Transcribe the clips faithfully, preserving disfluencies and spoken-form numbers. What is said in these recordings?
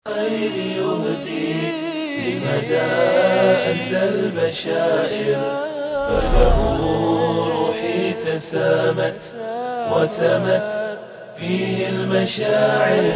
خير يهدي لمدى أندى البشائر، فله روحي تسامت وسمت فيه المشاعر،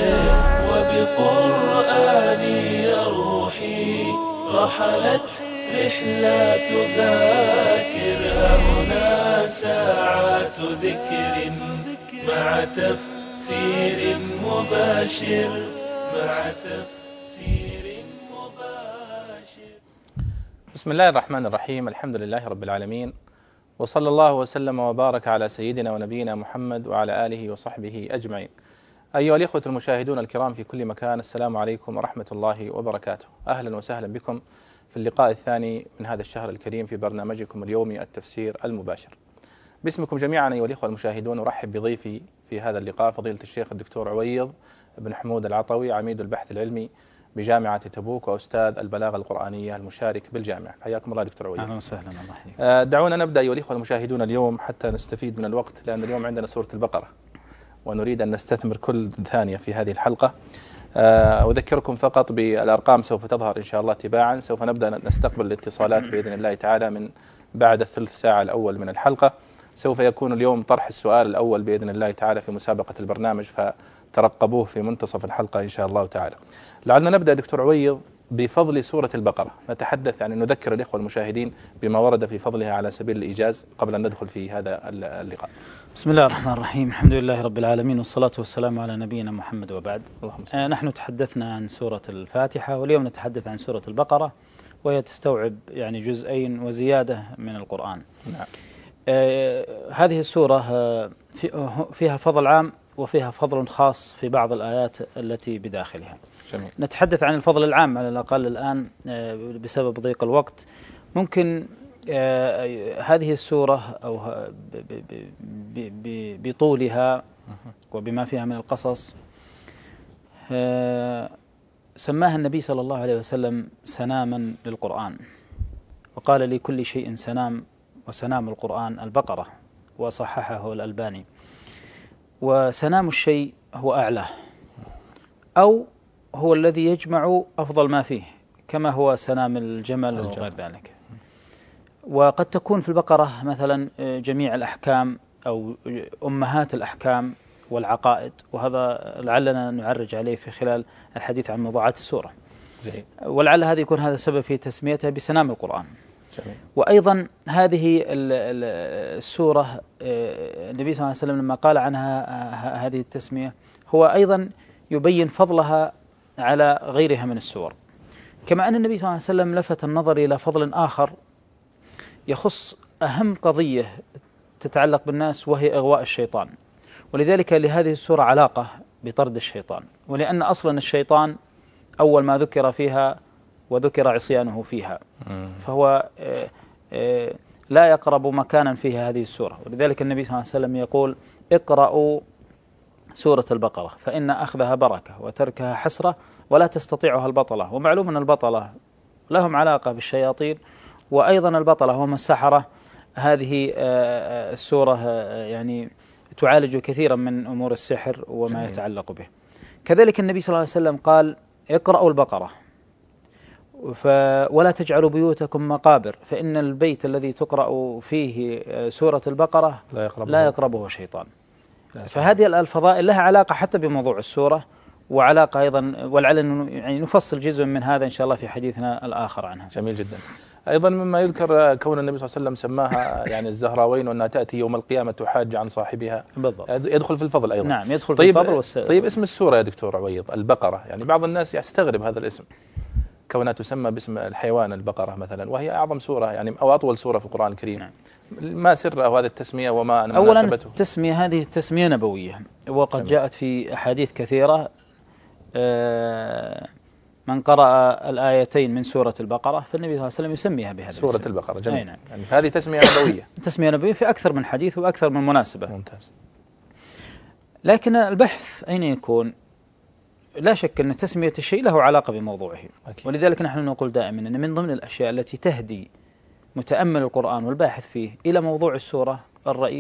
وبقرآني روحي رحلت رحلات ذاكر. هنا ساعات ذكر مع تفسير مباشر مع تفسير مباشر. بسم الله الرحمن الرحيم. الحمد لله رب العالمين، وصلى الله وسلم وبارك على سيدنا ونبينا محمد وعلى آله وصحبه أجمعين. أيها الإخوة المشاهدون الكرام في كل مكان، السلام عليكم ورحمة الله وبركاته. أهلا وسهلا بكم في اللقاء الثاني من هذا الشهر الكريم في برنامجكم اليومي التفسير المباشر. باسمكم جميعا أيها الإخوة المشاهدون أرحب بضيفي في هذا اللقاء فضيلة الشيخ الدكتور عويض بن حمود العطوي، عميد البحث العلمي بجامعة تبوك وأستاذ البلاغة القرآنية المشارك بالجامعة. حياكم الله دكتور عويض. أهلا وسهلا. الله يحييك. دعونا نبدأ أيها الإخوة المشاهدون اليوم حتى نستفيد من الوقت، لأن اليوم عندنا سورة البقرة ونريد أن نستثمر كل ثانية في هذه الحلقة. أذكركم فقط بالأرقام سوف تظهر إن شاء الله تباعا. سوف نبدأ نستقبل الاتصالات بإذن الله تعالى من بعد الثلث ساعة الأول من الحلقة. سوف يكون اليوم طرح السؤال الأول بإذن الله تعالى في مسابقة البرنامج، فترقبوه في منتصف الحلقة إن شاء الله تعالى. لعلنا نبدأ دكتور عويض بفضل سورة البقرة، نتحدث يعني نذكر الإخوة المشاهدين بما ورد في فضلها على سبيل الإيجاز قبل أن ندخل في هذا اللقاء. بسم الله الرحمن الرحيم. الحمد لله رب العالمين، والصلاة والسلام على نبينا محمد وبعد. آه نحن تحدثنا عن سورة الفاتحة، واليوم نتحدث عن سورة البقرة، وهي تستوعب يعني جزئين وزيادة من القرآن. نعم. آه هذه السورة آه فيها فضل عام وفيها فضل خاص في بعض الآيات التي بداخلها. جميل. نتحدث عن الفضل العام على الأقل الآن آه بسبب ضيق الوقت. ممكن آه هذه السورة أو بطولها وبما فيها من القصص آه سماها النبي صلى الله عليه وسلم سناما للقرآن، وقال لكل شيء سنام، وسنام القرآن البقرة، وصححه الألباني. وسنام الشيء هو أعلاه، أو هو الذي يجمع أفضل ما فيه، كما هو سنام الجمل وغير ذلك. وقد تكون في البقرة مثلا جميع الأحكام أو أمهات الأحكام والعقائد، وهذا لعلنا نعرج عليه في خلال الحديث عن موضوعات السورة. جميل. ولعل هذا يكون هذا السبب في تسميتها بسنام القرآن. جميل. وأيضا هذه السورة النبي صلى الله عليه وسلم لما قال عنها هذه التسمية هو أيضا يبين فضلها على غيرها من السور، كما أن النبي صلى الله عليه وسلم لفت النظر إلى فضل آخر يخص أهم قضية تتعلق بالناس، وهي إغواء الشيطان. ولذلك لهذه السورة علاقة بطرد الشيطان، ولأن أصلا الشيطان أول ما ذكر فيها وذكر عصيانه فيها، فهو لا يقرب مكانا فيها هذه السورة. ولذلك النبي صلى الله عليه وسلم يقول: اقرأوا سورة البقرة فإن أخذها بركة وتركها حسرة ولا تستطيعها البطلة. ومعلوم أن البطلة لهم علاقة بالشياطين، وأيضا البطلة هم السحرة. هذه السورة يعني تعالج كثيرا من أمور السحر وما جميل. يتعلق به. كذلك النبي صلى الله عليه وسلم قال: اقرأوا البقرة ولا تجعلوا بيوتكم مقابر، فإن البيت الذي تقرأ فيه سورة البقرة لا يقربه, لا يقربه شيطان. فهذه الفضائل لها علاقة حتى بموضوع السورة، وعلاقة أيضا، ولعل يعني نفصل جزء من هذا إن شاء الله في حديثنا الآخر عنها. جميل جدا. أيضا مما يذكر كون النبي صلى الله عليه وسلم سماها يعني الزهراوين، وأنها تأتي يوم القيامة تحاج عن صاحبها. بالضبط. يدخل في الفضل أيضا. نعم، يدخل طيب في الفضل والس... طيب اسم السورة يا دكتور عويض البقرة، يعني بعض الناس يستغرب هذا الاسم، كونها تسمى باسم الحيوان البقرة مثلا، وهي أعظم سورة يعني أو أطول سورة في القرآن الكريم. نعم. ما سر هذه التسمية وما مناسبته؟ أولا التسمية هذه تسمية نبوية، وقد جميل. جاءت في أحاديث كثيرة. من قرأ الآيتين من سورة البقرة فالنبي صلى الله عليه وسلم يسميها بهذا سورة الاسم. البقرة. جميل. نعم. يعني هذه تسمية نبوية. تسمية نبوية في أكثر من حديث وأكثر من مناسبة. ممتاز. لكن البحث أين يكون؟ لا شك أن تسمية الشيء له علاقة بموضوعه. أكيد. ولذلك نحن نقول دائما أن من ضمن الأشياء التي تهدي متأمل القرآن والباحث فيه إلى موضوع السورة الرئيس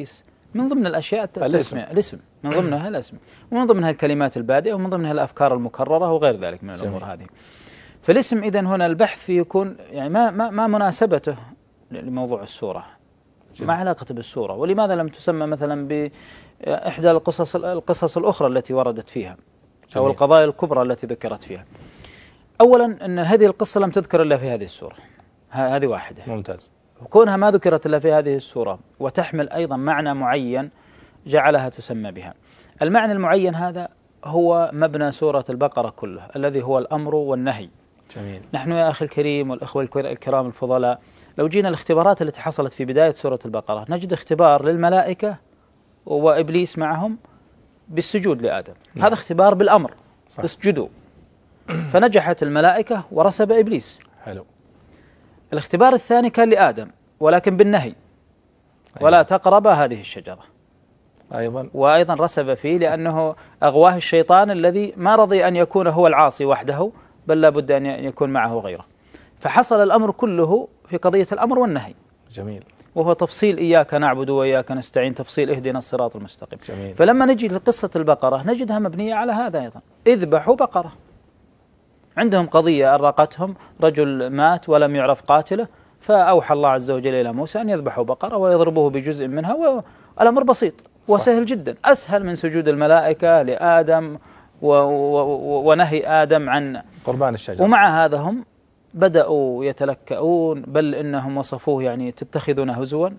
من ضمن الأشياء التسمية الاسم، من ضمنها الاسم، ومن ضمنها الكلمات البادئة، ومن ضمنها الأفكار المكررة وغير ذلك من الأمور هذه. فالاسم إذن هنا البحث فيه يكون يعني ما ما ما مناسبته لموضوع السورة، ما علاقة بالسورة، ولماذا لم تسمى مثلا بإحدى القصص القصص الأخرى التي وردت فيها أو جميل. القضايا الكبرى التي ذكرت فيها. أولا أن هذه القصة لم تذكر إلا في هذه السورة، هذه واحدة. ممتاز. وكونها ما ذكرت إلا في هذه السورة وتحمل أيضا معنى معين جعلها تسمى بها. المعنى المعين هذا هو مبنى سورة البقرة كله، الذي هو الأمر والنهي. جميل. نحن يا أخي الكريم والأخوة الكرام الفضلاء، لو جينا الاختبارات التي حصلت في بداية سورة البقرة نجد اختبار للملائكة وإبليس معهم بالسجود لآدم. نعم. هذا اختبار بالأمر، صح. اسجدوا، فنجحت الملائكة ورسب إبليس. حلو. الاختبار الثاني كان لآدم ولكن بالنهي. أيضا. ولا تقرب هذه الشجرة، أيضا وأيضا رسب فيه لأنه أغواه الشيطان الذي ما رضي أن يكون هو العاصي وحده، بل لا بد أن يكون معه غيره. فحصل الأمر كله في قضية الأمر والنهي. جميل. وهو تفصيل إياك نعبد وإياك نستعين، تفصيل اهدنا الصراط المستقيم. جميل. فلما نجي لقصة البقرة نجدها مبنية على هذا أيضا، اذبحوا بقرة. عندهم قضية أرقتهم، رجل مات ولم يعرف قاتله، فأوحى الله عز وجل إلى موسى أن يذبحوا بقرة ويضربوه بجزء منها، والأمر بسيط وسهل جدا، أسهل من سجود الملائكة لآدم و و ونهي آدم عن قربان الشجرة. ومع هذا هم بدأوا يتلكؤون، بل إنهم وصفوه يعني تتخذون هزوا.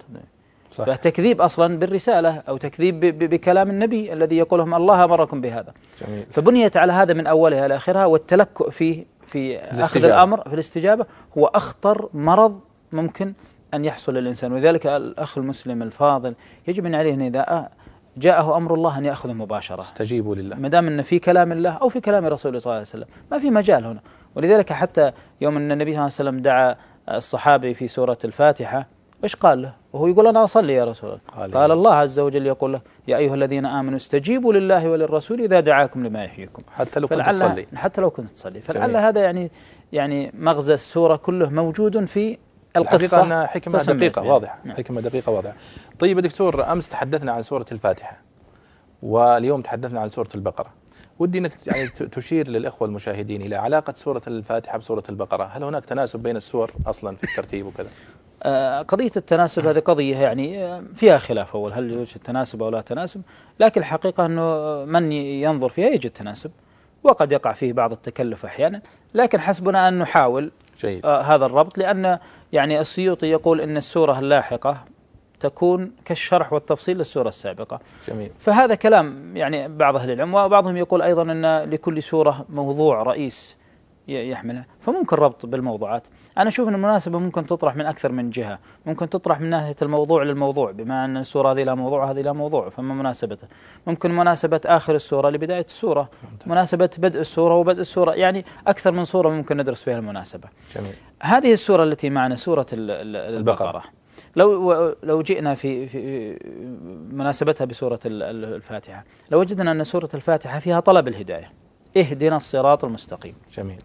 فتكذيب أصلا بالرسالة أو تكذيب بكلام النبي الذي يقول لهم الله أمركم بهذا. جميل. فبنيت على هذا من أولها إلى آخرها. والتلكؤ فيه في أخذ الأمر في الاستجابة هو أخطر مرض ممكن أن يحصل للإنسان. ولذلك الأخ المسلم الفاضل يجب أن عليه أن إذا جاءه أمر الله أن يأخذ مباشرة، استجيبوا لله، ما دام أن في كلام الله أو في كلام رسوله صلى الله عليه وسلم، ما في مجال هنا. ولذلك حتى يوم أن النبي صلى الله عليه وسلم دعا الصحابي في سورة الفاتحة، إيش قال له وهو يقول أنا أصلي يا رسول الله؟ قال, قال الله عز وجل يقول له يا أيها الذين آمنوا استجيبوا لله وللرسول إذا دعاكم لما يحييكم، حتى لو كنت تصلي، حتى لو كنت تصلي. فلعل هذا يعني يعني مغزى السورة كله موجود في القصة. الحقيقة أنها حكمة دقيقة يعني. واضحة. نعم. حكمة دقيقة واضحة. طيب دكتور، أمس تحدثنا عن سورة الفاتحة واليوم تحدثنا عن سورة البقرة. ودي أنك يعني تشير للإخوة المشاهدين إلى علاقة سورة الفاتحة بسورة البقرة. هل هناك تناسب بين السور أصلا في الترتيب وكذا؟ آه قضية التناسب هذه قضية يعني فيها خلاف، أول هل يوجد تناسب أو لا تناسب، لكن الحقيقة أنه من ينظر فيها يجد تناسب، وقد يقع فيه بعض التكلف أحيانا، لكن حسبنا أن نحاول آه هذا الربط، لأن يعني السيوطي يقول إن السورة اللاحقة تكون كالشرح والتفصيل للسورة السابقة. جميل. فهذا كلام يعني بعض أهل العلم، وبعضهم يقول أيضا أن لكل سورة موضوع رئيس يحملها، فممكن ربط بالموضوعات. أنا أشوف أن المناسبة ممكن تطرح من أكثر من جهة، ممكن تطرح من ناحية الموضوع للموضوع، بما أن السورة هذه لها موضوع هذه لها موضوع، فما مناسبته؟ ممكن مناسبة آخر السورة لبداية السورة، مناسبة بدء السورة وبدء السورة، يعني أكثر من سورة ممكن ندرس فيها المناسبة. جميل. هذه السورة التي معنا سورة البقرة، لو لو جئنا في في مناسبتها بسورة الفاتحة، لو وجدنا أن سورة الفاتحة فيها طلب الهداية، اهدنا الصراط المستقيم. جميل.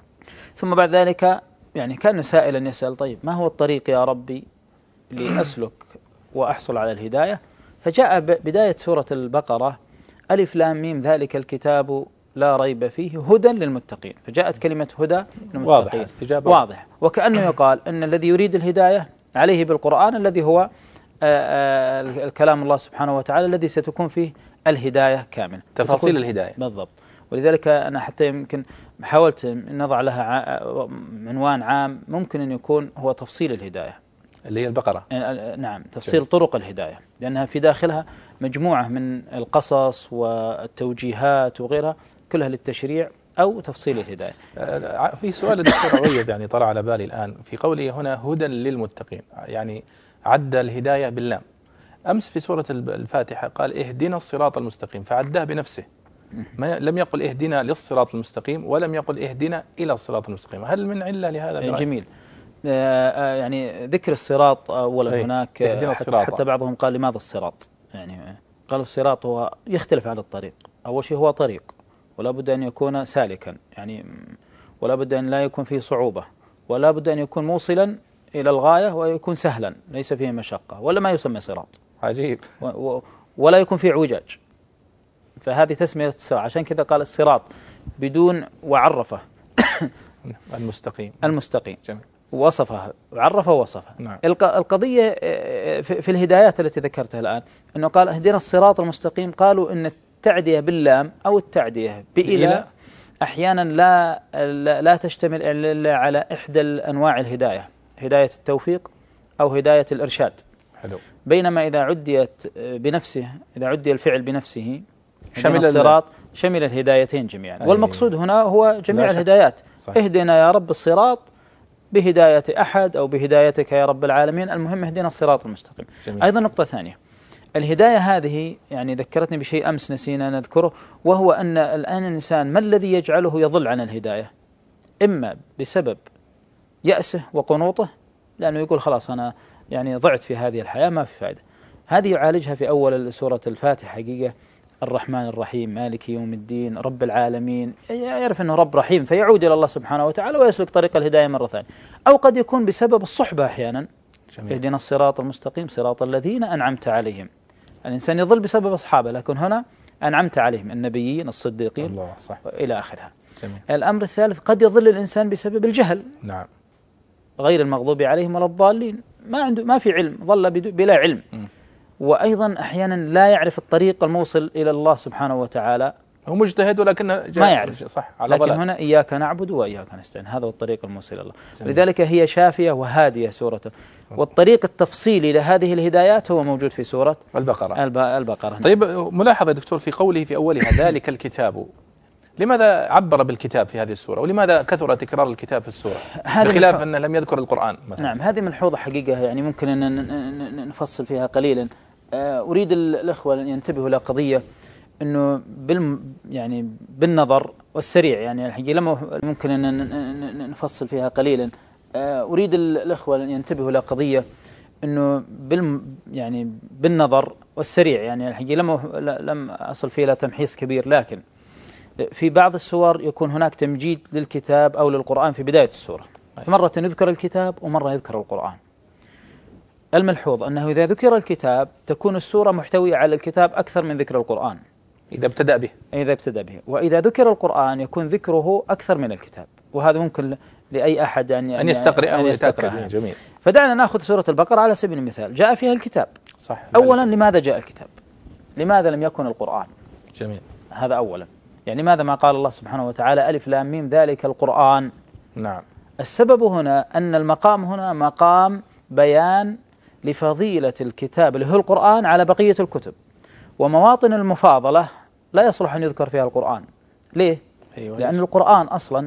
ثم بعد ذلك يعني كان سائلا يسأل طيب ما هو الطريق يا ربي لأسلك وأحصل على الهداية؟ فجاء بداية سورة البقرة ألف لام ميم ذلك الكتاب لا ريب فيه هدى للمتقين، فجاءت كلمة هدى للمتقين واضح، استجابة واضح، وكأنه يقال أن الذي يريد الهداية عليه بالقرآن الذي هو الكلام الله سبحانه وتعالى الذي ستكون فيه الهداية كاملة، تفاصيل الهداية بالضبط. ولذلك أنا حتى يمكن حاولت نضع لها عنوان عام ممكن أن يكون هو تفصيل الهداية اللي هي البقرة. نعم، تفصيل جميل. طرق الهداية، لأنها في داخلها مجموعة من القصص والتوجيهات وغيرها كلها للتشريع أو تفصيل الهداية. في سؤال الدكتور عويض يعني طلع على بالي الآن في قوله هنا هدى للمتقين، يعني عد الهداية باللام. أمس في سورة الفاتحة قال اهدنا الصراط المستقيم، فعداه بنفسه، ما لم يقل اهدنا للصراط المستقيم ولم يقل اهدنا إلى الصراط المستقيم. هل من علة لهذا برأيك؟ جميل. آه يعني ذكر الصراط أولا هناك حتى, حتى بعضهم قال لماذا الصراط؟ يعني قالوا الصراط هو يختلف عن الطريق. أول شيء هو طريق ولا بد أن يكون سالكا، يعني ولا بد أن لا يكون فيه صعوبة، ولا بد أن يكون موصلا إلى الغاية ويكون سهلا ليس فيه مشقة، ولا ما يسمى صراط. عجيب. ولا يكون فيه اعوجاج، فهذه تسمية الصراط. عشان كذا قال الصراط بدون وعرفه المستقيم المستقيم جميل. وصفها وعرفه ووصفها. نعم. القضية في الهدايات التي ذكرتها الآن أنه قال اهدنا الصراط المستقيم، قالوا أن التعدية باللام أو التعدية بإلى أحيانا لا, لا لا تشتمل إلا على إحدى أنواع الهداية، هداية التوفيق أو هداية الإرشاد. حلو. بينما إذا عديت بنفسه، إذا عدي الفعل بنفسه شمل الصراط شمل الهدايتين جميعا. أيه. والمقصود هنا هو جميع الهدايات. صح. اهدنا يا رب الصراط بهداية أحد أو بهدايتك يا رب العالمين، المهم اهدنا الصراط المستقيم. جميل. أيضا نقطة ثانية، الهداية هذه يعني ذكرتني بشيء أمس نسينا نذكره، وهو أن الآن الإنسان ما الذي يجعله يضل عن الهداية؟ إما بسبب يأسه وقنوطه، لأنه يقول خلاص أنا يعني ضعت في هذه الحياة ما في فائدة. هذه يعالجها في أول سورة الفاتحة حقيقة، الرحمن الرحيم مالك يوم الدين رب العالمين، يعرف أنه رب رحيم فيعود إلى الله سبحانه وتعالى ويسلك طريق الهداية مرة ثانية. أو قد يكون بسبب الصحبة أحيانا، اهدنا الصراط المستقيم صراط الذين أنعمت عليهم. الإنسان يضل بسبب أصحابه، لكن هنا أنعمت عليهم النبيين الصديقين الله صح. إلى آخرها. جميل. الأمر الثالث قد يضل الإنسان بسبب الجهل. نعم. غير المغضوب عليهم ولا الضالين، ما عنده ما في علم، ضل بلا علم. م. وأيضا أحيانا لا يعرف الطريق الموصل إلى الله سبحانه وتعالى، هو مجتهد ولكن ما يعرف صح على لكن ضلال. هنا إياك نعبد وإياك نستعين، هذا هو الطريق الموصل إلى الله. لذلك هي شافية وهادية سورة، والطريق التفصيلي لهذه الهدايات هو موجود في سورة البقرة. البقرة. طيب ملاحظة دكتور في قوله في أولها ذلك الكتاب، لماذا عبر بالكتاب في هذه السورة، ولماذا كثر تكرار الكتاب في السورة بخلاف أنه لم يذكر القرآن مثلا؟ نعم، هذه ملحوظة حقيقة يعني ممكن أن نفصل فيها قليلا. أريد الأخوة أن ينتبهوا لقضية أنه بال يعني بالنظر والسريع، يعني الحقيقة لما ممكن أن نفصل فيها قليلا. أريد الأخوة أن ينتبهوا لقضية أنه بال يعني بالنظر والسريع، يعني الحقيقة لما لم أصل فيها إلى تمحيص كبير، لكن في بعض السور يكون هناك تمجيد للكتاب أو للقرآن في بداية السورة، مرة يذكر الكتاب ومرة يذكر القرآن. الملحوظ أنه إذا ذكر الكتاب تكون السورة محتوية على الكتاب أكثر من ذكر القرآن إذا ابتدأ به إذا ابتدأ به وإذا ذكر القرآن يكون ذكره أكثر من الكتاب، وهذا ممكن لأي أحد أن, أن يستقرئ أو يتأكد. جميل. فدعنا نأخذ سورة البقرة على سبيل المثال، جاء فيها الكتاب. صح. أولا لماذا جاء الكتاب؟ لماذا لم يكن القرآن؟ جميل. هذا أولا، يعني ماذا ما قال الله سبحانه وتعالى ألف لام ميم ذلك القرآن؟ نعم. السبب هنا أن المقام هنا مقام بيان لفضيلة الكتاب اللي هو القرآن على بقية الكتب، ومواطن المفاضلة لا يصلح أن يذكر فيها القرآن. ليه؟ أيوة. لأن القرآن أصلا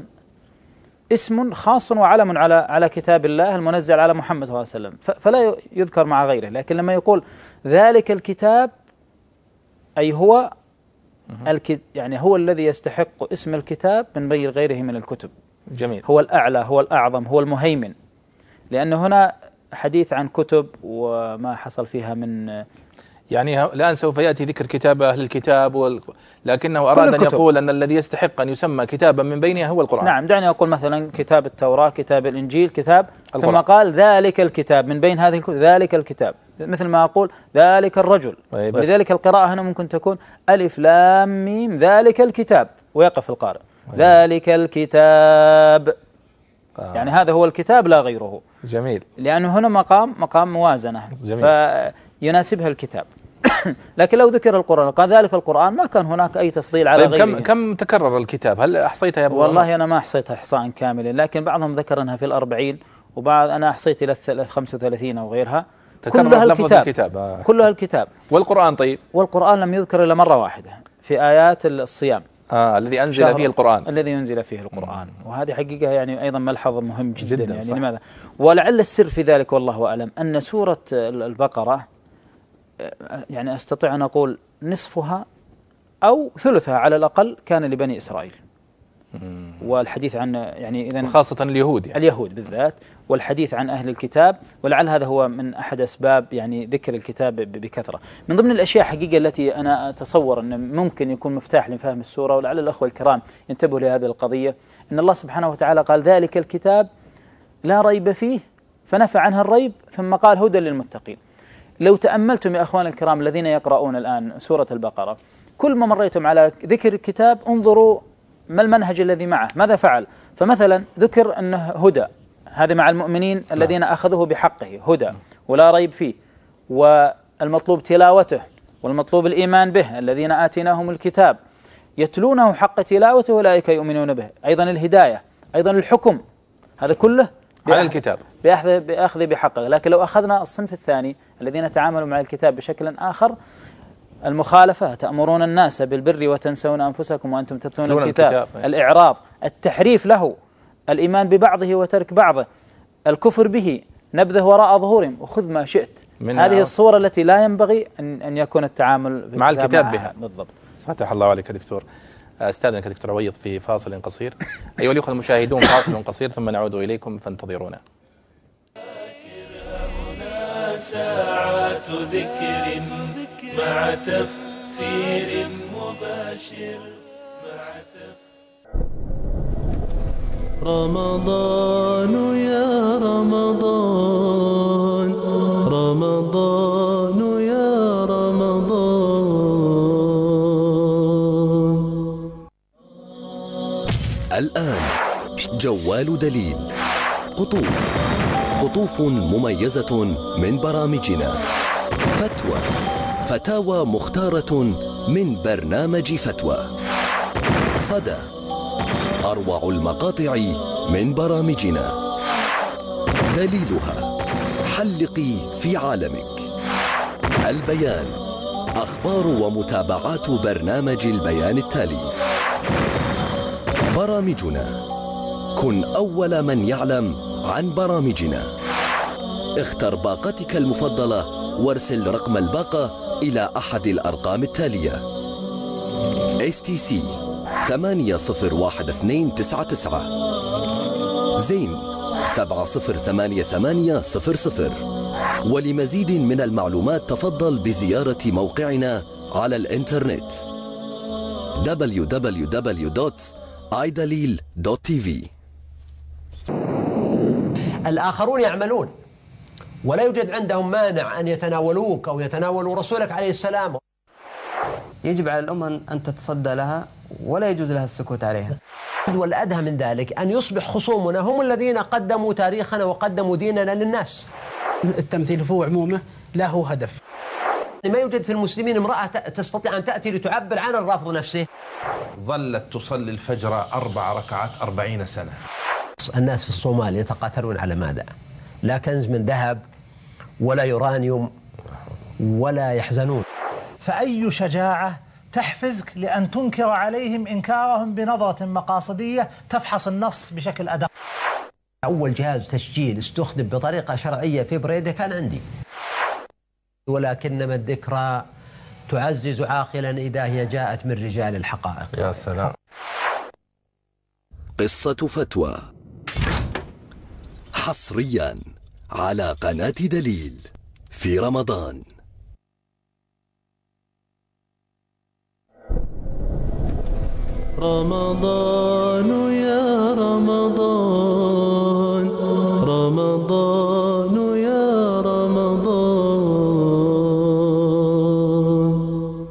اسم خاص وعلم على على كتاب الله المنزل على محمد صلى الله عليه وسلم، فلا يذكر مع غيره. لكن لما يقول ذلك الكتاب أي هو الك... يعني هو الذي يستحق اسم الكتاب من بين غيره من الكتب. جميل. هو الأعلى، هو الأعظم، هو المهيمن، لأن هنا حديث عن كتب وما حصل فيها من يعني الآن سوف يأتي ذكر كتاب أهل الكتاب وال... لكنه أراد أن يقول أن الذي يستحق أن يسمى كتابا من بينها هو القرآن. نعم، دعني أقول مثلا كتاب التوراة، كتاب الإنجيل، كتاب القرآن. ثم قال ذلك الكتاب من بين هذه الكتب، ذلك الكتاب، مثل ما أقول ذلك الرجل. ولذلك القراءة هنا ممكن تكون ألف لام ميم ذلك الكتاب ويقف القارئ ذلك الكتاب. آه. يعني هذا هو الكتاب لا غيره. جميل. لأنه هنا مقام مقام موازنة. جميل. فيناسبها الكتاب. لكن لو ذكر القرآن قال ذلك القرآن ما كان هناك أي تفضيل على طيب غيره. كم كم تكرر الكتاب؟ هل أحصيتها يا أبو؟ والله أنا ما أحصيتها إحصاء كاملا، لكن بعضهم ذكر أنها في الأربعين، وبعض أنا أحصيت إلى خمسة وثلاثين أو غيرها. كلها الكتاب. الكتاب. آه. كلها الكتاب. والقرآن طيب؟ والقرآن لم يذكر إلا مرة واحدة في آيات الصيام. آه الذي أنزل فيه القرآن. الذي ينزل فيه القرآن. مم. وهذه حقيقة يعني أيضا ملحظ مهم جدا, جدا يعني صح. لماذا؟ ولعل السر في ذلك والله أعلم أن سورة البقرة يعني أستطيع أن أقول نصفها أو ثلثها على الأقل كان لبني إسرائيل. مم. والحديث عن يعني إذن خاصة اليهود يعني. اليهود بالذات، والحديث عن أهل الكتاب، ولعل هذا هو من أحد أسباب يعني ذكر الكتاب بكثرة. من ضمن الأشياء حقيقة التي أنا أتصور أن ممكن يكون مفتاح لفهم السورة، ولعل الأخوة الكرام ينتبهوا لهذه القضية، أن الله سبحانه وتعالى قال ذلك الكتاب لا ريب فيه فنفى عنها الريب، ثم قال هدى للمتقين. لو تأملتم يا أخوان الكرام الذين يقرؤون الآن سورة البقرة، كل ما مريتم على ذكر الكتاب انظروا ما المنهج الذي معه، ماذا فعل. فمثلا ذكر أنه هدى، هذا مع المؤمنين الذين أخذوه بحقه هدى ولا ريب فيه، والمطلوب تلاوته والمطلوب الإيمان به، الذين آتيناهم الكتاب يتلونه حق تلاوته أولئك يؤمنون به. أيضا الهداية، أيضا الحكم، هذا كله على الكتاب بأخذ, بأخذ بحقه. لكن لو أخذنا الصنف الثاني الذين تعاملوا مع الكتاب بشكل آخر، المخالفة، تأمرون الناس بالبر وتنسون أنفسكم وأنتم تتلون الكتاب, الكتاب. الإعراض، التحريف له، الإيمان ببعضه وترك بعضه، الكفر به، نبذه وراء ظهورهم وخذ ما شئت. هذه الصورة التي لا ينبغي أن, أن يكون التعامل مع الكتاب بها. بالضبط. فتح الله عليك دكتور. أستاذنك دكتور عويض في فاصل قصير. أيها الأخوة المشاهدون، فاصل قصير ثم نعود إليكم فانتظرونا. ساعات ذكر مع تفسير مباشر مع تفسير. رمضان يا رمضان، رمضان يا رمضان. الآن جوال دليل، قطوف قطوف مميزة من برامجنا، فتوى فتاوى مختارة من برنامج فتوى، صدى أروع المقاطع من برامجنا، دليلها حلقي في عالمك، البيان أخبار ومتابعات برنامج البيان التالي، برامجنا كن أول من يعلم عن برامجنا، اختر باقتك المفضلة وارسل رقم الباقة إلى أحد الأرقام التالية: إس تي سي ثمانية صفر واحد اثنين تسعة تسعة، زين سبعة صفر ثمانية ثمانية صفر صفر. ولمزيد من المعلومات تفضل بزيارة موقعنا على الإنترنت دبليو دبليو دبليو دوت آي دليل دوت تي في. الآخرون يعملون ولا يوجد عندهم مانع أن يتناولوك أو يتناولوا رسولك عليه السلام. يجب على الأمة أن تتصدى لها ولا يجوز لها السكوت عليها. والأدهى من ذلك أن يصبح خصومنا هم الذين قدموا تاريخنا وقدموا ديننا للناس. التمثيل في عمومه له هدف. ما يوجد في المسلمين امرأة تستطيع أن تأتي لتعبر عن الرافض نفسه. ظلت تصلي الفجر أربع ركعات أربعين سنة. الناس في الصومال يتقاتلون على ماذا؟ لا كنز من ذهب ولا يورانيوم ولا يحزنون. فأي شجاعة تحفزك لأن تنكر عليهم إنكارهم بنظرة مقاصدية تفحص النص بشكل أدق. أول جهاز تسجيل استخدم بطريقة شرعية في بريدة كان عندي. ولكنما الذكرى تعزز عاقلا إذا هي جاءت من رجال الحقائق. يا سلام. قصة فتوى حصريا على قناة دليل في رمضان. رمضان يا رمضان، رمضان يا رمضان.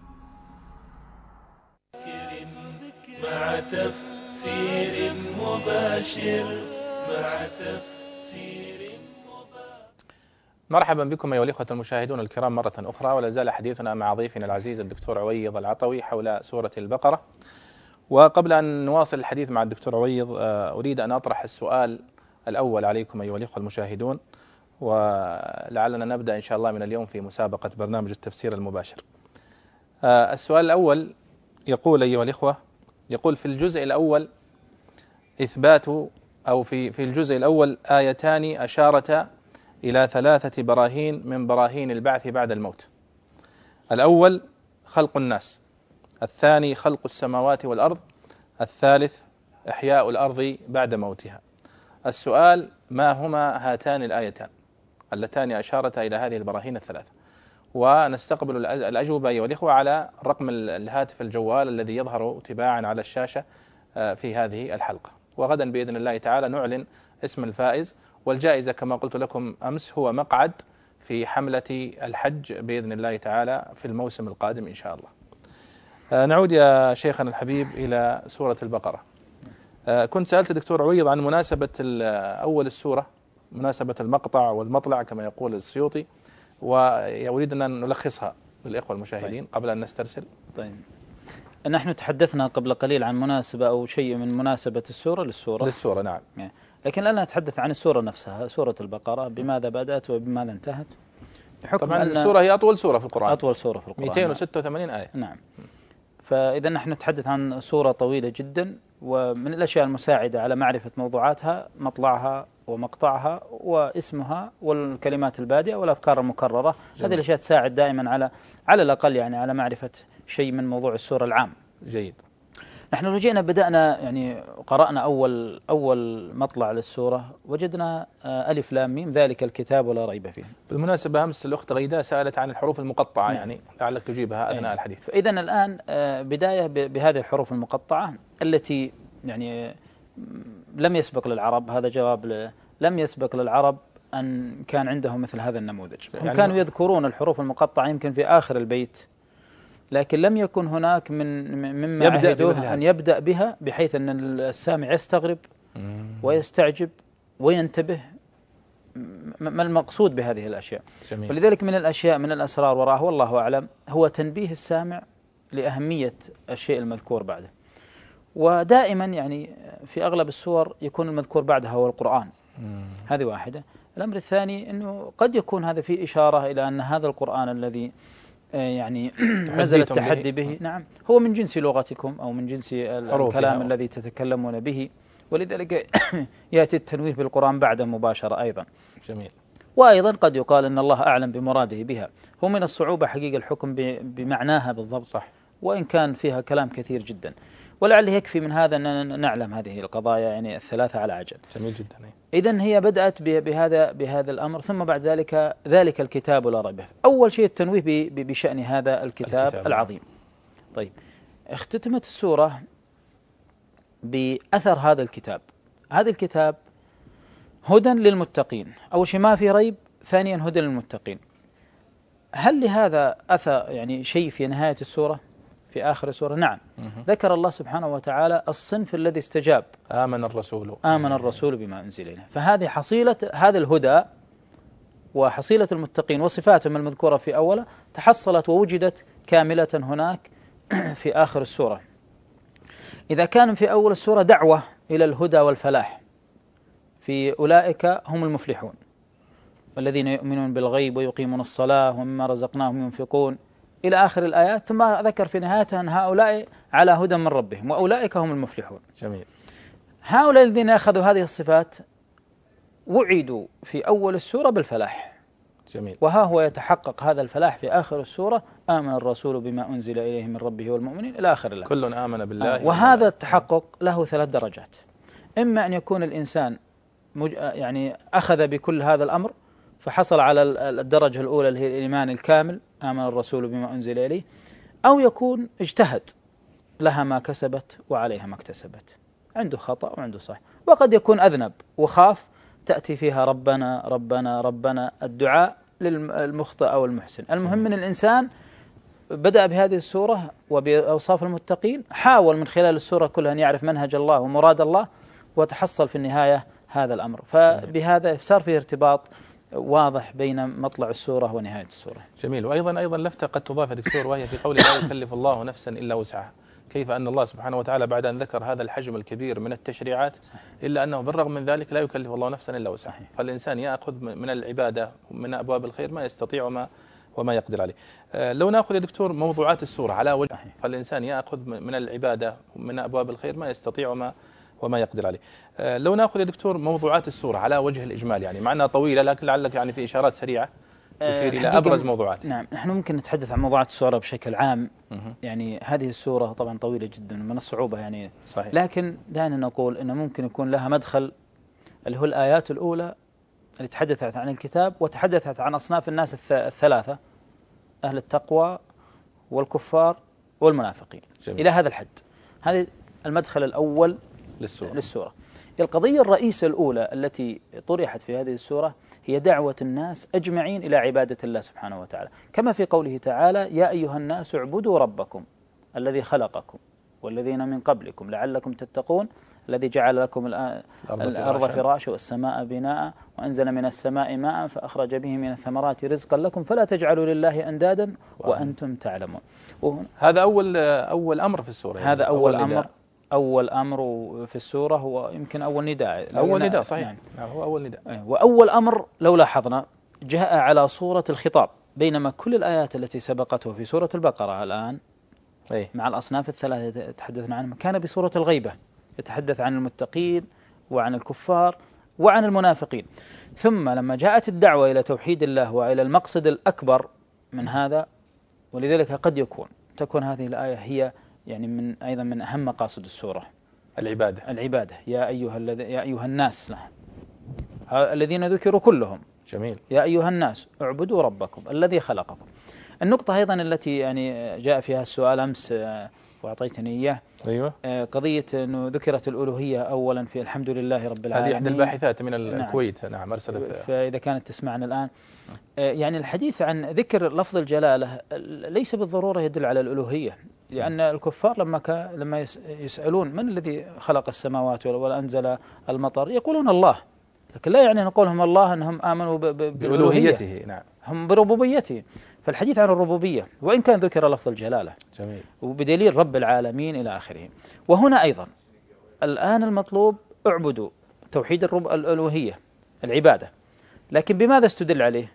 مع تفسير مباشر مع تفسير مباشر. مرحبا بكم أيها الإخوة المشاهدون الكرام مرة أخرى، ولا زال حديثنا مع ضيفنا العزيز الدكتور عويض العطوي حول سورة البقرة. وقبل أن نواصل الحديث مع الدكتور عويض أريد أن أطرح السؤال الأول عليكم أيها الإخوة المشاهدون، ولعلنا نبدأ إن شاء الله من اليوم في مسابقة برنامج التفسير المباشر. السؤال الأول يقول أيها الإخوة، يقول في الجزء الأول إثبات أو في في الجزء الأول آيتان أشارتا إلى ثلاثة براهين من براهين البعث بعد الموت. الأول خلق الناس، الثاني خلق السماوات والأرض، الثالث إحياء الأرض بعد موتها. السؤال: ما هما هاتان الآيتان اللتان أشارتا إلى هذه البراهين الثلاثة؟ ونستقبل الأجوبة أيها الإخوة على رقم الهاتف الجوال الذي يظهر تباعا على الشاشة في هذه الحلقة. وغدا بإذن الله تعالى نعلن اسم الفائز، والجائزة كما قلت لكم أمس هو مقعد في حملة الحج بإذن الله تعالى في الموسم القادم إن شاء الله. آه نعود يا شيخنا الحبيب إلى سورة البقرة. آه كنت سألت دكتور عويض عن مناسبة أول السورة، مناسبة المقطع والمطلع كما يقول السيوطي، وأريد أن نلخصها للإخوة المشاهدين طيب. قبل أن نسترسل. طيب، نحن تحدثنا قبل قليل عن مناسبة أو شيء من مناسبة السورة للسورة للسورة نعم، لكن الآن نتحدث عن السورة نفسها، سورة البقرة، بماذا بدأت وبماذا انتهت. طبعا السورة هي أطول سورة في القرآن، أطول سورة في القرآن مئتين وستة وثمانين آية. نعم. فإذا نحن نتحدث عن سورة طويلة جدا، ومن الأشياء المساعدة على معرفة موضوعاتها مطلعها ومقطعها واسمها والكلمات البادئة والأفكار المكررة. جميل. هذه الأشياء تساعد دائما على على الأقل يعني على معرفة شيء من موضوع السورة العام. جيد. نحن لو جينا بدأنا يعني قرأنا أول أول مطلع للسورة وجدنا ألف لام ميم ذلك الكتاب ولا ريب فيه. بالمناسبة أمس الأخت غيداء سألت عن الحروف المقطعة، يعني لعلك تجيبها أثناء الحديث. فإذا الآن بداية بهذه الحروف المقطعة التي يعني لم يسبق للعرب، هذا جواب لم يسبق للعرب أن كان عندهم مثل هذا النموذج. هم يعني كانوا يذكرون الحروف المقطعة يمكن في آخر البيت، لكن لم يكن هناك من مما عهدوه أن يبدأ بها بحيث أن السامع يستغرب ويستعجب وينتبه ما المقصود بهذه الأشياء. جميل. ولذلك من الأشياء من الأسرار وراءه والله أعلم هو تنبيه السامع لأهمية الشيء المذكور بعده. ودائما يعني في أغلب السور يكون المذكور بعدها هو القرآن. مم. هذه واحدة. الأمر الثاني أنه قد يكون هذا فيه إشارة إلى أن هذا القرآن الذي يعني نزل التحدي به, به نعم هو من جنس لغتكم أو من جنس الكلام الذي تتكلمون به، ولذلك يأتي التنويه بالقرآن بعد مباشرة أيضا. جميل. وأيضا قد يقال أن الله أعلم بمراده بها. هو من الصعوبة حقيقة الحكم بمعناها بالضبط، صح، وإن كان فيها كلام كثير جدا، ولعل يكفي من هذا أن نعلم هذه القضايا يعني الثلاثة على عجل. جميل جدا. إذن هي بدأت بهذا بهذا الأمر، ثم بعد ذلك ذلك الكتاب لا ريب فيه. أول شيء التنويه بشأن هذا الكتاب, الكتاب العظيم. طيب، اختتمت السورة بأثر هذا الكتاب. هذا الكتاب هدى للمتقين، أول شيء ما في ريب، ثانيا هدى للمتقين. هل لهذا أثر يعني شيء في نهاية السورة في آخر السورة؟ نعم. ذكر الله سبحانه وتعالى الصنف الذي استجاب، آمن الرسول آمن الرسول بما أنزل إليه. فهذه حصيلة هذا الهدى وحصيلة المتقين وصفاتهم المذكورة في أوله تحصلت ووجدت كاملة هناك في آخر السورة. إذا كان في أول السورة دعوة إلى الهدى والفلاح، في أولئك هم المفلحون والذين يؤمنون بالغيب ويقيمون الصلاة ومما رزقناهم ينفقون إلى آخر الآيات، ثم ذكر في نهايتها أن هؤلاء على هدى من ربهم وأولئك هم المفلحون. جميل. هؤلاء الذين أخذوا هذه الصفات وعدوا في أول السورة بالفلاح. جميل. وها هو يتحقق هذا الفلاح في آخر السورة: آمن الرسول بما أنزل إليه من ربه والمؤمنين إلى آخر الآية. كل آمن بالله. آه. وهذا التحقق له ثلاث درجات. إما أن يكون الإنسان مج... يعني أخذ بكل هذا الأمر فحصل على الدرجة الأولى اللي هي الإيمان الكامل، آمن الرسول بما أنزل إليه، أو يكون اجتهد، لها ما كسبت وعليها ما اكتسبت، عنده خطأ وعنده صح. وقد يكون أذنب وخاف، تأتي فيها ربنا ربنا ربنا، الدعاء للمخطئ أو المحسن. المهم من الإنسان بدأ بهذه السورة وبأوصاف المتقين، حاول من خلال السورة كلها أن يعرف منهج الله ومراد الله، وتحصل في النهاية هذا الأمر. فبهذا صار فيه ارتباط واضح بين مطلع السورة ونهاية السورة. جميل. وأيضا أيضا لفتة قد تضاف دكتور، وهي في قوله لا يكلف الله نفسا إلا وسعها. كيف أن الله سبحانه وتعالى بعد أن ذكر هذا الحجم الكبير من التشريعات إلا أنه بالرغم من ذلك لا يكلف الله نفسا إلا وسعها. فالإنسان يأخذ من العبادة من أبواب الخير ما يستطيع وما وما يقدر عليه. لو نأخذ يا دكتور موضوعات السورة على وجه، فالإنسان يأخذ من العبادة من أبواب الخير ما يستطيع وما وما يقدر عليه. لو نأخذ يا دكتور موضوعات السورة على وجه الإجمال، يعني مع أنها طويلة لكن لعلك يعني في إشارات سريعة تشير إلى أبرز موضوعات. نعم، نحن ممكن نتحدث عن موضوعات السورة بشكل عام. يعني هذه السورة طبعا طويلة جدا من الصعوبة يعني، صحيح. لكن دعنا نقول أنه ممكن يكون لها مدخل اللي هو الآيات الأولى اللي تحدثت عن الكتاب وتحدثت عن أصناف الناس الثلاثة: أهل التقوى والكفار والمنافقين. جميل. إلى هذا الحد. هذا المدخل الأول للسورة. للسورة. القضية الرئيسة الأولى التي طرحت في هذه السورة هي دعوة الناس أجمعين إلى عبادة الله سبحانه وتعالى، كما في قوله تعالى: يا أيها الناس اعبدوا ربكم الذي خلقكم والذين من قبلكم لعلكم تتقون الذي جعل لكم الأرض فراشا والسماء بناء وأنزل من السماء ماء فأخرج به من الثمرات رزقا لكم فلا تجعلوا لله أندادا وأنتم تعلمون. هذا أول أول أمر في السورة. هذا أول, أول أمر أول أمر في السورة، هو يمكن أول نداء. أول نداء صحيح. نعم هو أول نداء. وأول أمر لو لاحظنا جاء على صورة الخطاب، بينما كل الآيات التي سبقته في سورة البقرة الآن أي. مع الأصناف الثلاثة تحدثنا عنها كان بسورة الغيبة، يتحدث عن المتقين وعن الكفار وعن المنافقين. ثم لما جاءت الدعوة إلى توحيد الله وإلى المقصد الأكبر من هذا، ولذلك قد يكون تكون هذه الآية هي يعني من أيضا من أهم مقاصد السورة، العبادة. العبادة يا أيها الذي يا أيها الناس له. الذين ذكروا كلهم. جميل. يا أيها الناس اعبدوا ربكم الذي خلقكم. النقطة أيضا التي يعني جاء فيها السؤال أمس وأعطيتني إياه. أيوة. قضية أنه ذكرت الألوهية أولا في الحمد لله رب العالمين. هذه إحدى الباحثات من الكويت. نعم, نعم أرسلت. فإذا كانت تسمعنا الآن، يعني الحديث عن ذكر لفظ الجلالة ليس بالضرورة يدل على الألوهية، لأن الكفار لما كان لما يسألون من الذي خلق السماوات وأنزل المطر يقولون الله، لكن لا يعني نقولهم الله أنهم آمنوا بألوهيته. نعم هم بربوبيته. فالحديث عن الربوبية وإن كان ذكر لفظ الجلالة. جميل. وبدليل رب العالمين إلى آخره. وهنا أيضا الآن المطلوب اعبدوا توحيد الرب الألوهية العبادة، لكن بماذا استدل عليه؟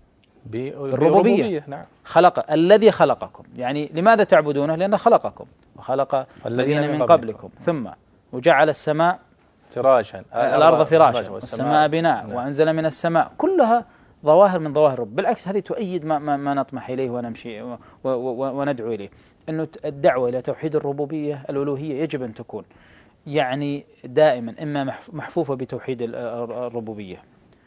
بالربوبية. نعم. خلق الذي خلقكم، يعني لماذا تعبدونه؟ لأنه خلقكم وخلق الذين من, من قبلكم. ثم وجعل السماء فراشا الأرض فراشا والسماء بناء. نعم. وأنزل من السماء. كلها ظواهر من ظواهر الرب. بالعكس هذه تؤيد ما, ما, ما نطمح إليه ونمشي و و و وندعو إليه، أنه الدعوة إلى توحيد الربوبية الألوهية يجب أن تكون يعني دائما إما محفوفة بتوحيد الربوبية،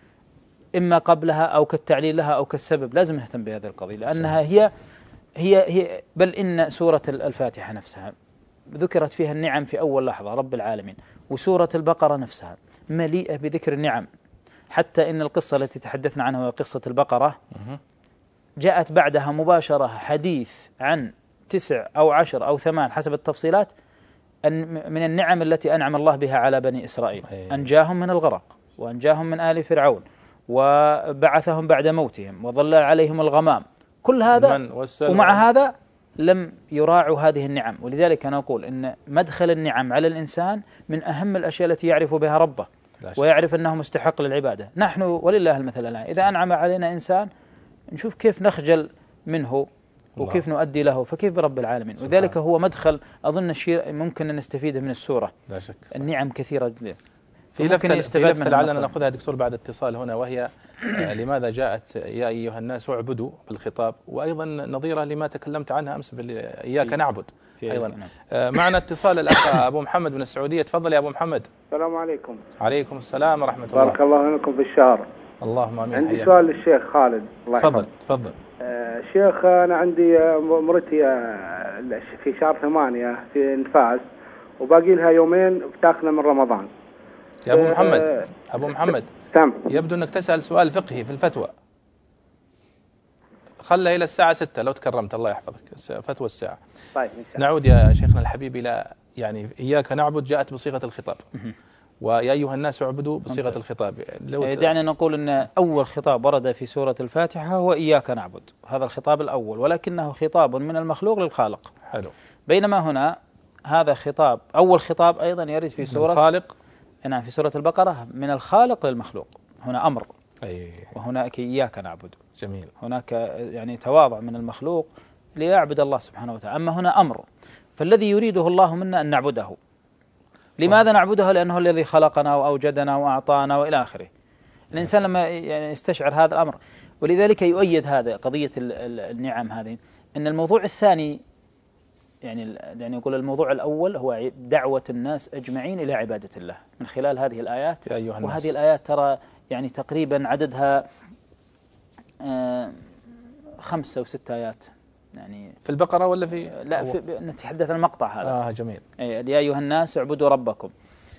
إما قبلها أو كالتعليل لها أو كالسبب. لازم نهتم بهذه القضية، لأنها هي هي هي بل إن سورة الفاتحة نفسها ذكرت فيها النعم في أول لحظة رب العالمين، وسورة البقرة نفسها مليئة بذكر النعم، حتى إن القصة التي تحدثنا عنها وهي قصة البقرة جاءت بعدها مباشرة حديث عن تسع أو عشر أو ثمان حسب التفصيلات أن من النعم التي أنعم الله بها على بني إسرائيل. أنجاهم من الغرق، وأنجاهم من آل فرعون، وبعثهم بعد موتهم، وظلل عليهم الغمام، كل هذا. ومع هذا لم يراعوا هذه النعم. ولذلك أنا أقول إن مدخل النعم على الإنسان من أهم الأشياء التي يعرف بها ربه ويعرف أنه مستحق للعبادة. نحن ولله المثل الآن إذا أنعم علينا إنسان نشوف كيف نخجل منه وكيف نؤدي له، فكيف برب العالمين. وذلك هو مدخل أظن الشيء ممكن أن نستفيده من السورة. لا شك. النعم كثيرة جدا. في لفتة, في لفتة لعلنا نأخذها دكتور بعد اتصال هنا، وهي لماذا جاءت يا أيها الناس اعبدوا بالخطاب، وأيضا نظيرة لما تكلمت عنها أمس إياك نعبد أيضا. معنا اتصال الأخ أبو محمد من السعودية. تفضل يا أبو محمد. السلام عليكم. عليكم السلام ورحمة الله. بارك الله لكم بالشهر. اللهم آمين. عندي سؤال للشيخ خالد. الله تفضل تفضل. آه شيخ أنا عندي مرتي آه في شهر ثمانية في نفاس، وباقي لها يومين بتاخذنا من رمضان. يا أبو محمد آه أبو محمد تم. يبدو أنك تسأل سؤال فقهي في الفتوى، خلها إلى الساعة ستة لو تكرمت. الله يحفظك. فتوى الساعة. طيب نعود يا شيخنا الحبيب إلى يعني إياك نعبد جاءت بصيغة الخطاب، ويا أيها الناس اعبدوا بصيغة الخطاب. دعنا نقول أن أول خطاب ورد في سورة الفاتحة هو إياك نعبد، هذا الخطاب الأول، ولكنه خطاب من المخلوق للخالق. حلو. بينما هنا هذا خطاب أول خطاب أيضا يرد في سورة الخالق. نعم في سورة البقرة من الخالق للمخلوق. هنا أمر. أي. وهناك إياك نعبد. جميل. هناك يعني تواضع من المخلوق ليعبد الله سبحانه وتعالى. أما هنا أمر، فالذي يريده الله منا أن نعبده. لماذا نعبده؟ لأنه الذي خلقنا وأوجدنا وأعطانا وإلى آخره. الإنسان لما يعني يستشعر هذا الأمر، ولذلك يؤيد هذا قضية النعم هذه، أن الموضوع الثاني يعني يعني يقول الموضوع الأول هو دعوة الناس أجمعين إلى عبادة الله من خلال هذه الآيات. وهذه الآيات ترى يعني تقريبا عددها آه خمسة أو ست آيات يعني في البقرة ولا في لا في نتحدث عن المقطع هذا. آه جميل. يا أيها الناس اعبدوا ربكم.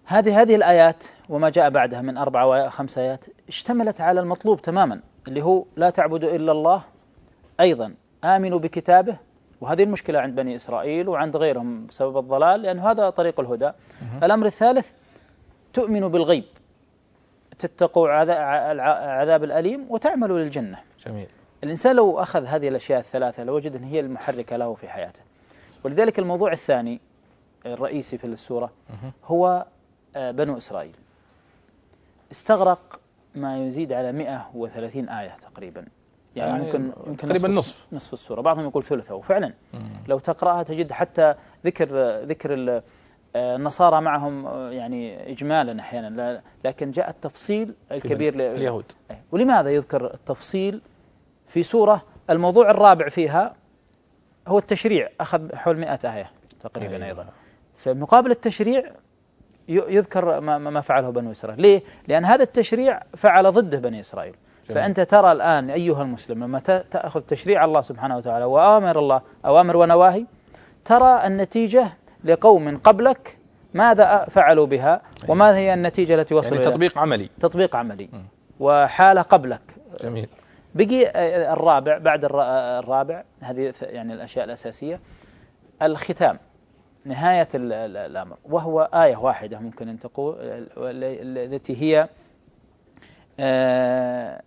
هذه هذه الآيات وما جاء بعدها من أربع وخمس آيات اشتملت على المطلوب تماما، اللي هو لا تعبدوا إلا الله، أيضا آمنوا بكتابه، وهذه المشكلة عند بني إسرائيل وعند غيرهم بسبب الضلال، لأن هذا طريق الهدى. الأمر الثالث تؤمنوا بالغيب، تتقوا عذاب الأليم، وتعملوا للجنة. جميل. الإنسان لو أخذ هذه الأشياء الثلاثة لوجد أن هي المحركة له في حياته. ولذلك الموضوع الثاني الرئيسي في السورة هو بنو إسرائيل. استغرق ما يزيد على مئة وثلاثين آية تقريبا، يعني, يعني ممكن يمكن تقريبا نصف نصف السورة، بعضهم يقول ثلثه. وفعلا لو تقرأها تجد حتى ذكر ذكر النصارى معهم يعني إجمالا أحيانا، لكن جاء التفصيل الكبير لليهود. ولماذا يذكر التفصيل في سورة الموضوع الرابع فيها هو التشريع، أخذ حول مئة آية تقريبا. أيوة. أيضا فمقابل التشريع يذكر ما, ما فعله بنو إسرائيل. ليه؟ لأن هذا التشريع فعل ضده بني إسرائيل. جميل. فأنت ترى الآن أيها المسلم لما تأخذ تشريع الله سبحانه وتعالى وآمر الله أوامر ونواهي، ترى النتيجة لقوم قبلك ماذا فعلوا بها وما هي النتيجة التي وصلوا يعني تطبيق عملي. تطبيق عملي. م. وحالة قبلك. جميل. بقي الرابع، بعد الرابع هذه يعني الأشياء الأساسية، الختام، نهاية الأمر، وهو آية واحدة ممكن أن تقول التي هي آآ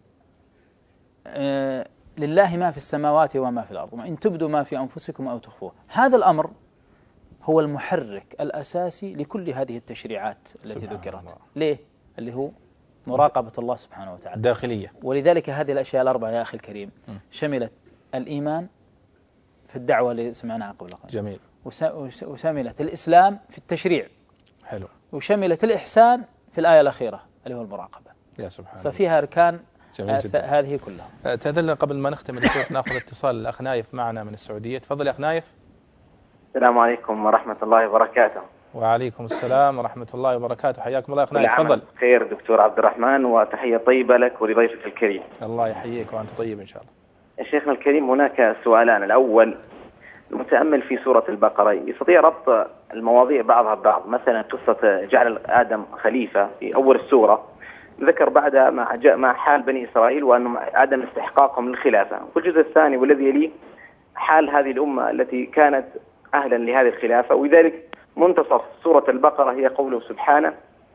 آآ لله ما في السماوات وما في الأرض وإن تبدوا ما في أنفسكم أو تخفوه. هذا الأمر هو المحرك الأساسي لكل هذه التشريعات التي ذكرت. ليه؟ اللي هو مراقبة الله سبحانه وتعالى داخلية. ولذلك هذه الأشياء الأربعة يا أخي الكريم شملت الإيمان في الدعوة اللي سمعناها قبل قليل. جميل. وشملت الإسلام في التشريع. حلو. وشملت الإحسان في الآية الأخيرة اللي هو المراقبة. يا سبحان الله. ففيها أركان هذه كلها. تأذن قبل ما نختم الدكتور ناخذ اتصال الأخ نايف معنا من السعودية. تفضل يا أخ نايف. السلام عليكم ورحمة الله وبركاته. وعليكم السلام ورحمة الله وبركاته. حياكم الله يا أخ نايف. تفضل. خير دكتور عبد الرحمن، وتحية طيبة لك ولضيفك الكريم. الله يحييك وأنت طيب إن شاء الله. يا شيخنا الكريم، هناك سؤالان. الأول، المتأمل في سورة البقرة يستطيع ربط المواضيع بعضها ببعض. مثلا قصة جعل آدم خليفة في أول السورة ذكر بعد ما جاء مع حال بني إسرائيل وأنهم عدم استحقاقهم للخلافة، والجزء الثاني والذي يليه حال هذه الأمة التي كانت أهلا لهذه الخلافة. ولذلك منتصف سورة البقرة هي قوله سبحانه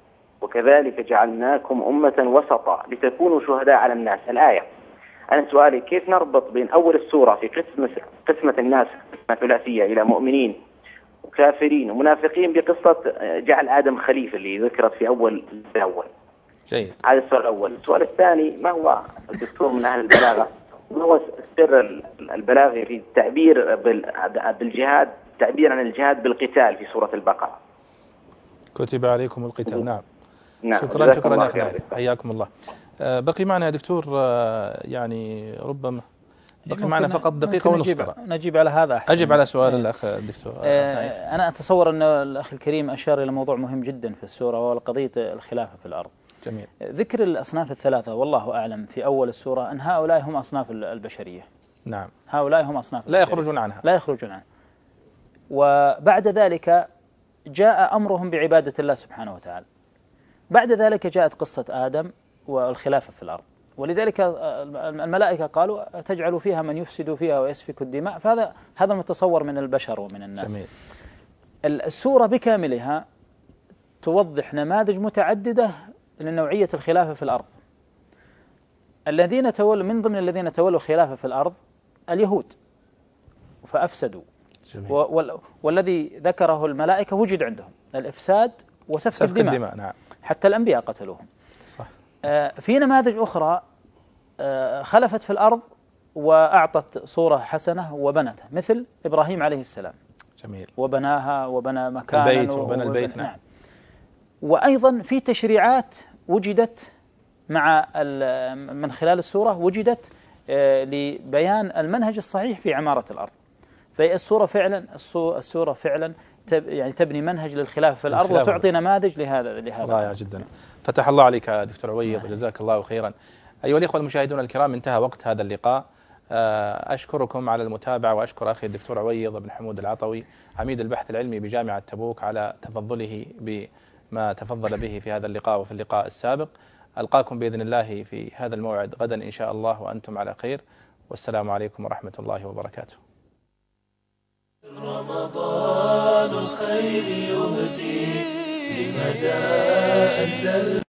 وكذلك جعلناكم أمة وسطا لتكونوا شهداء على الناس. الآية، أنا سؤالي كيف نربط بين أول السورة في قسمة, قسمة الناس ثلاثية إلى مؤمنين وكافرين ومنافقين بقصة جعل آدم خليفة اللي ذكرت في أول الأول. جيد. هذا السؤال الأول. السؤال الثاني، ما هو الدكتور من أهل البلاغة، ما هو سر البلاغة في التعبير بالجهاد، تعبير عن الجهاد بالقتال في سورة البقرة؟ كتب عليكم القتال. نعم. نعم. شكرا شكرا يا أخي، حياكم الله. بقي معنا يا دكتور يعني ربما بقي معنا فقط دقيقة ونصف. نجيب على هذا أحسن. أجب على سؤال الأخ الدكتور. آه أنا أتصور أن الأخ الكريم أشار إلى موضوع مهم جدا في السورة، وهو قضية الخلافة في الأرض. جميل. ذكر الأصناف الثلاثة والله أعلم في أول السورة أن هؤلاء هم أصناف البشرية. نعم. هؤلاء هم أصناف لا يخرجون عنها. لا يخرجون عنها. وبعد ذلك جاء أمرهم بعبادة الله سبحانه وتعالى. بعد ذلك جاءت قصة آدم والخلافة في الأرض، ولذلك الملائكة قالوا تجعل فيها من يفسد فيها ويسفك الدماء. فهذا هذا المتصور من البشر ومن الناس. جميل. السورة بكاملها توضح نماذج متعددة لنوعية الخلافة في الأرض. الذين تولوا من ضمن الذين تولوا خلافة في الأرض اليهود فأفسدوا. جميل. والذي ذكره الملائكة وجد عندهم الإفساد وسفك سفك الدماء. الدماء. نعم. حتى الأنبياء قتلوهم. صح. آه في نماذج أخرى آه خلفت في الأرض وأعطت صورة حسنة وبنتها، مثل إبراهيم عليه السلام. جميل. وبناها وبنى مكانا البيت وبنى البيت. نعم. وأيضا في تشريعات وجدت مع من خلال السورة وجدت آه لبيان المنهج الصحيح في عمارة الأرض. فالسورة فعلا السورة فعلا تب يعني تبني منهج للخلافة في الأرض وتعطي نماذج لهذا لهذا. رائع جدا. فتح الله عليك يا دكتور عويض، جزاك الله خيرا. أيها الإخوة المشاهدون الكرام، انتهى وقت هذا اللقاء. أشكركم على المتابعة، وأشكر أخي الدكتور عويض بن حمود العطوي عميد البحث العلمي بجامعة تبوك على تفضله ما تفضل به في هذا اللقاء وفي اللقاء السابق. ألقاكم بإذن الله في هذا الموعد غدا إن شاء الله وأنتم على خير، والسلام عليكم ورحمة الله وبركاته. رمضان الخير يهدي لمدى